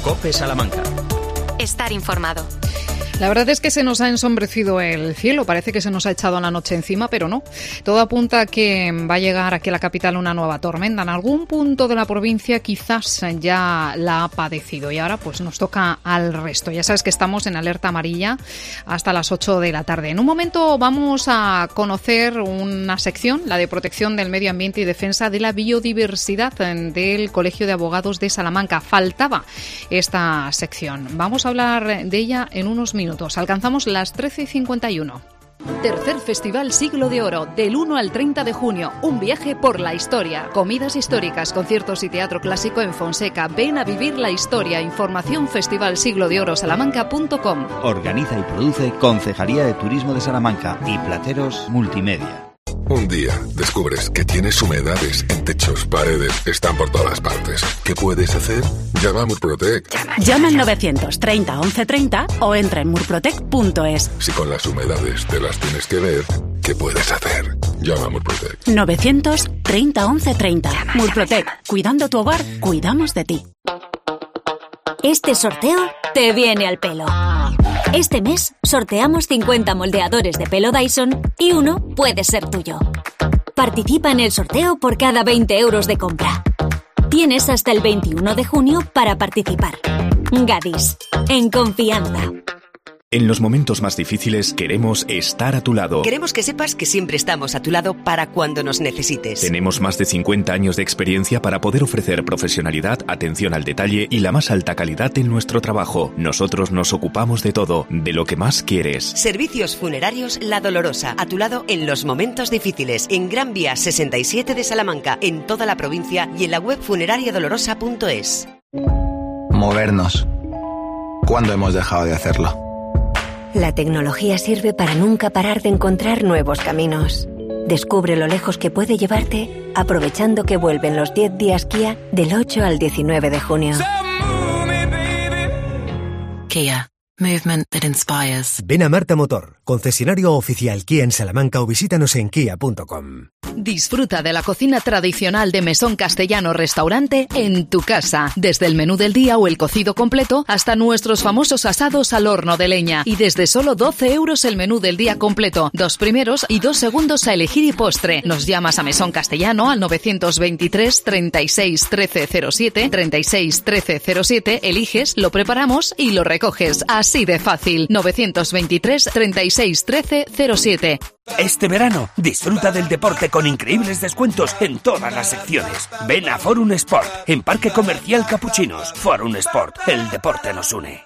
COPE Salamanca. Estar informado. La verdad es que se nos ha ensombrecido el cielo, parece que se nos ha echado la noche encima, pero no. Todo apunta a que va a llegar aquí a la capital una nueva tormenta. En algún punto de la provincia quizás ya la ha padecido y ahora pues nos toca al resto. Ya sabes que estamos en alerta amarilla hasta las 8 de la tarde. En un momento vamos a conocer una sección, la de protección del medio ambiente y defensa de la biodiversidad del Colegio de Abogados de Salamanca. Faltaba esta sección. Vamos a hablar de ella en unos minutos. Alcanzamos las 13:51. Tercer Festival Siglo de Oro, del 1 al 30 de junio. Un viaje por la historia. Comidas históricas, conciertos y teatro clásico en Fonseca. Ven a vivir la historia. Información festivalsiglodeorosalamanca.com. Organiza y produce Concejalía de Turismo de Salamanca y Plateros Multimedia. Un día descubres que tienes humedades en techos, paredes, están por todas partes. ¿Qué puedes hacer? Llama a Murprotec. Llama al 930 1130 o entra en murprotec.es. Si con las humedades te las tienes que ver, ¿qué puedes hacer? Llama a Murprotec. 930 1130. Murprotec. Cuidando tu hogar, cuidamos de ti. Este sorteo te viene al pelo. Este mes sorteamos 50 moldeadores de pelo Dyson y uno puede ser tuyo. Participa en el sorteo por cada 20 euros de compra. Tienes hasta el 21 de junio para participar. Gadis, en confianza. En los momentos más difíciles queremos estar a tu lado. Queremos que sepas que siempre estamos a tu lado para cuando nos necesites. Tenemos más de 50 años de experiencia para poder ofrecer profesionalidad, atención al detalle y la más alta calidad en nuestro trabajo. Nosotros nos ocupamos de todo, de lo que más quieres. Servicios Funerarios La Dolorosa, a tu lado en los momentos difíciles. En Gran Vía 67 de Salamanca, en toda la provincia y en la web funerariadolorosa.es. Movernos. ¿Cuándo hemos dejado de hacerlo? La tecnología sirve para nunca parar de encontrar nuevos caminos. Descubre lo lejos que puede llevarte aprovechando que vuelven los 10 días Kia del 8 al 19 de junio. Kia. Movement that inspires. Ven a Marta Motor, concesionario oficial Kia en Salamanca o visítanos en kia.com. Disfruta de la cocina tradicional de Mesón Castellano Restaurante en tu casa. Desde el menú del día o el cocido completo hasta nuestros famosos asados al horno de leña. Y desde solo 12 euros el menú del día completo. 2 primeros y 2 segundos a elegir y postre. Nos llamas a Mesón Castellano al 923 36 13 07, 36 13 07, eliges, lo preparamos y lo recoges. Así de fácil. 923 36 13 07. Este verano disfruta del deporte con increíbles descuentos en todas las secciones. Ven a Forum Sport, en Parque Comercial Capuchinos. Forum Sport, el deporte nos une.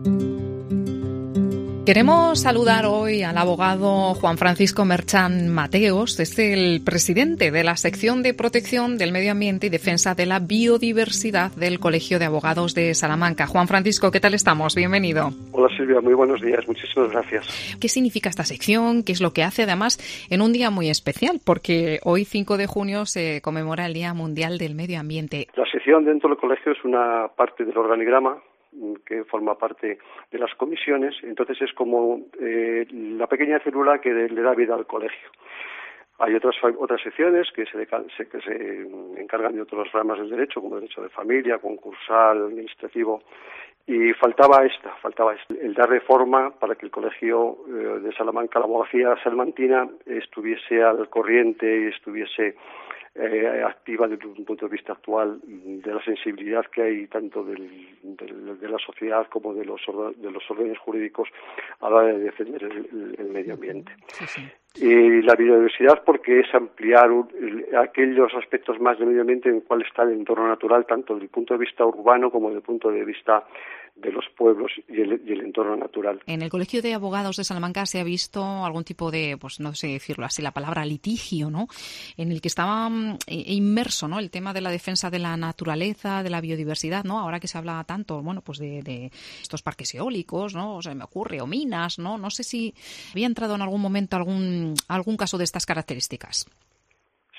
Queremos saludar hoy al abogado Juan Francisco Merchán Mateos, es el presidente de la sección de protección del medio ambiente y defensa de la biodiversidad del Colegio de Abogados de Salamanca. Juan Francisco, ¿qué tal estamos? Bienvenido. Hola Silvia, muy buenos días, muchísimas gracias. ¿Qué significa esta sección? ¿Qué es lo que hace? Además, en un día muy especial, porque hoy 5 de junio se conmemora el Día Mundial del Medio Ambiente. La sección dentro del colegio es una parte del organigrama que forma parte de las comisiones, entonces es como la pequeña célula que le da vida al colegio. Hay otras secciones que se encargan de otras ramas del derecho, como derecho de familia, concursal, administrativo, y faltaba el darle forma para que el colegio de Salamanca, la abogacía salmantina, estuviese al corriente y estuviese activa desde un punto de vista actual de la sensibilidad que hay tanto de la sociedad como de los órdenes jurídicos a la hora de defender el medio ambiente. Sí, sí. Y la biodiversidad porque es ampliar aquellos aspectos más del medio ambiente en el cual está el entorno natural, tanto desde el punto de vista urbano como desde el punto de vista de los pueblos y el entorno natural. En el Colegio de Abogados de Salamanca se ha visto algún tipo de, pues no sé decirlo así, la palabra litigio, ¿no? En el que estaba inmerso, ¿no? El tema de la defensa de la naturaleza, de la biodiversidad, ¿no? Ahora que se habla tanto, bueno, pues de estos parques eólicos, ¿no? O sea, me ocurre, o minas, ¿no? No sé si había entrado en algún momento algún caso de estas características.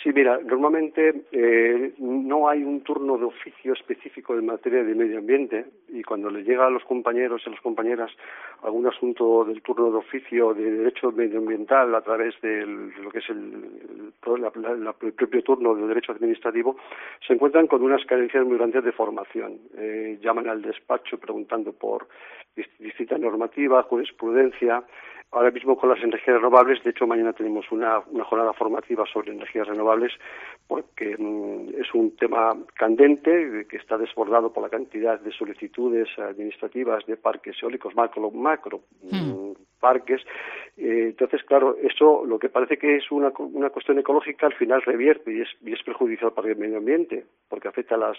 Sí, mira, normalmente no hay un turno de oficio específico en materia de medio ambiente, y cuando les llega a los compañeros y a las compañeras algún asunto del turno de oficio de derecho medioambiental a través de lo que es el propio turno de derecho administrativo, se encuentran con unas carencias muy grandes de formación. Llaman al despacho preguntando por distinta normativa, jurisprudencia. Ahora mismo con las energías renovables, de hecho mañana tenemos una jornada formativa sobre energías renovables, porque es un tema candente que está desbordado por la cantidad de solicitudes administrativas de parques eólicos, macro parques. Entonces, claro, eso lo que parece que es una cuestión ecológica al final revierte y es perjudicial para el medio ambiente, porque afecta a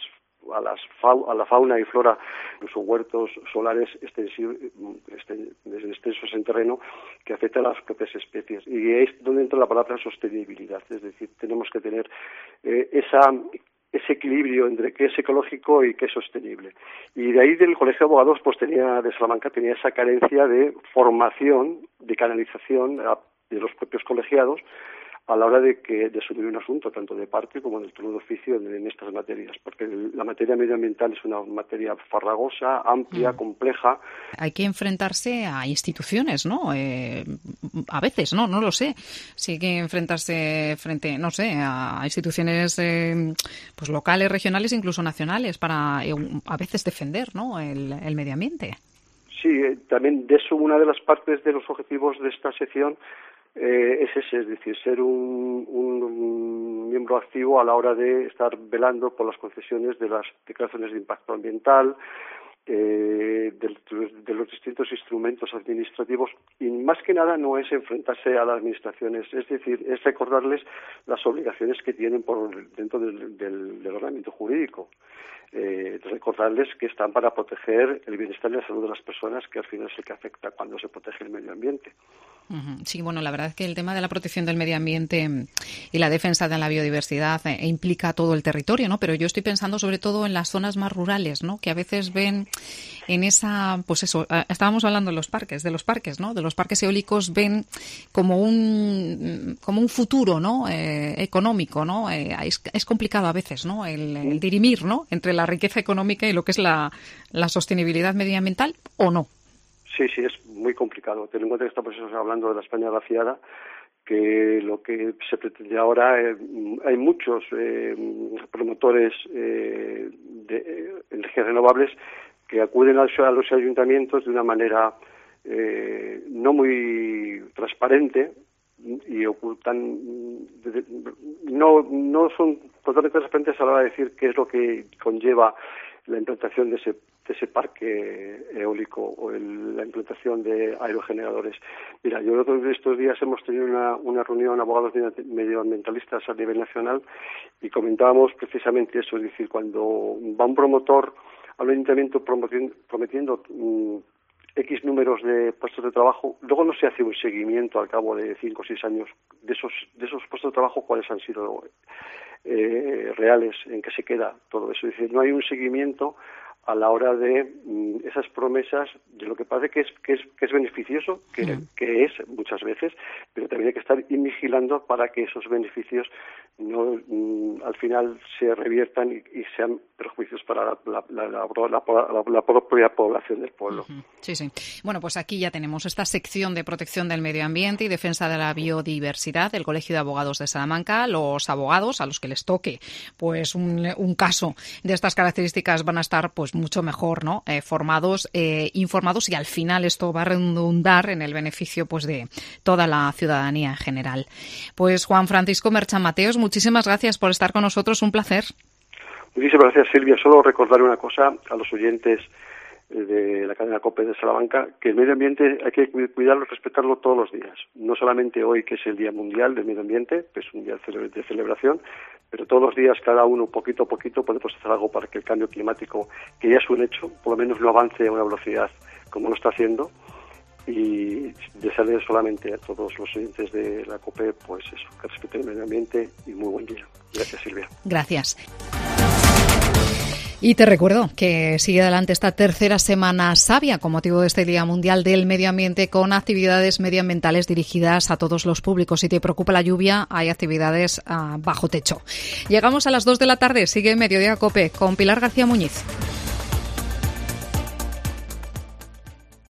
la fauna y flora, incluso huertos solares extensos en terreno, que afecta a las propias especies. Y es donde entra la palabra sostenibilidad, es decir, tenemos que tener ese equilibrio entre qué es ecológico y qué es sostenible. Y de ahí del Colegio de Abogados de Salamanca tenía esa carencia de formación, de canalización de los propios colegiados a la hora de asumir un asunto, tanto de parte como del turno de oficio en estas materias, porque la materia medioambiental es una materia farragosa, amplia, compleja. Hay que enfrentarse a instituciones, ¿no? A veces, no lo sé. Sí hay que enfrentarse a instituciones pues locales, regionales, incluso nacionales, para a veces defender, ¿no?, el medio ambiente. Sí, también de eso una de las partes de los objetivos de esta sección es ese, es decir, ser un miembro activo a la hora de estar velando por las concesiones de las declaraciones de impacto ambiental, de los distintos instrumentos administrativos, y más que nada no es enfrentarse a las administraciones, es decir, es recordarles las obligaciones que tienen dentro del ordenamiento jurídico. Recordarles que están para proteger el bienestar y la salud de las personas, que al final es el que afecta cuando se protege el medio ambiente. Sí, bueno, la verdad es que el tema de la protección del medio ambiente y la defensa de la biodiversidad implica todo el territorio, ¿no? Pero yo estoy pensando sobre todo en las zonas más rurales, ¿no?, que a veces ven en esa, pues eso, estábamos hablando de los parques, ¿no?, de los parques eólicos, ven como un futuro, ¿no?, económico, ¿no? Es complicado a veces, ¿no?, el dirimir, ¿no?, entre la riqueza económica y lo que es la sostenibilidad medioambiental, ¿o no? Sí, es muy complicado. Ten en cuenta que estamos hablando de la España vaciada, que lo que se pretende ahora, hay muchos promotores de energías renovables que acuden a los ayuntamientos de una manera no muy transparente y ocultan, no son totalmente transparentes a la hora de decir qué es lo que conlleva la implantación de ese parque eólico o la implantación de aerogeneradores. Mira, yo estos días hemos tenido una reunión de abogados medioambientalistas a nivel nacional y comentábamos precisamente eso, es decir, cuando va un promotor al ayuntamiento prometiendo X números de puestos de trabajo, luego no se hace un seguimiento al cabo de 5 o 6 años de esos puestos de trabajo, cuáles han sido reales, en qué se queda todo eso. Es decir, no hay un seguimiento a la hora de esas promesas de lo que parece que es beneficioso, que es muchas veces, pero también hay que estar vigilando para que esos beneficios no al final se reviertan y sean perjuicios para la propia población del pueblo. Sí. Bueno, pues aquí ya tenemos esta sección de protección del medio ambiente y defensa de la biodiversidad del Colegio de Abogados de Salamanca. Los abogados a los que les toque pues un caso de estas características van a estar pues mucho mejor, ¿no? Formados, informados, y al final esto va a redundar en el beneficio pues de toda la ciudadanía en general. Pues Juan Francisco Merchan Mateos, muchísimas gracias por estar con nosotros, un placer. Muchísimas gracias, Silvia. Solo recordar una cosa a los oyentes de la cadena COPE de Salamanca, que el medio ambiente hay que cuidarlo, respetarlo todos los días. No solamente hoy, que es el Día Mundial del Medio Ambiente, que es un día de celebración, pero todos los días, cada uno, poquito a poquito, podemos hacer algo para que el cambio climático, que ya es un hecho, por lo menos no avance a una velocidad como lo está haciendo. Y desearle solamente a todos los oyentes de la COPE, pues eso, que respeten el medio ambiente y muy buen día. Gracias, Silvia. Gracias. Y te recuerdo que sigue adelante esta tercera semana sabia con motivo de este Día Mundial del Medio Ambiente, con actividades medioambientales dirigidas a todos los públicos. Si te preocupa la lluvia, hay actividades bajo techo. Llegamos a las 2 de la tarde. Sigue Mediodía COPE con Pilar García Muñiz.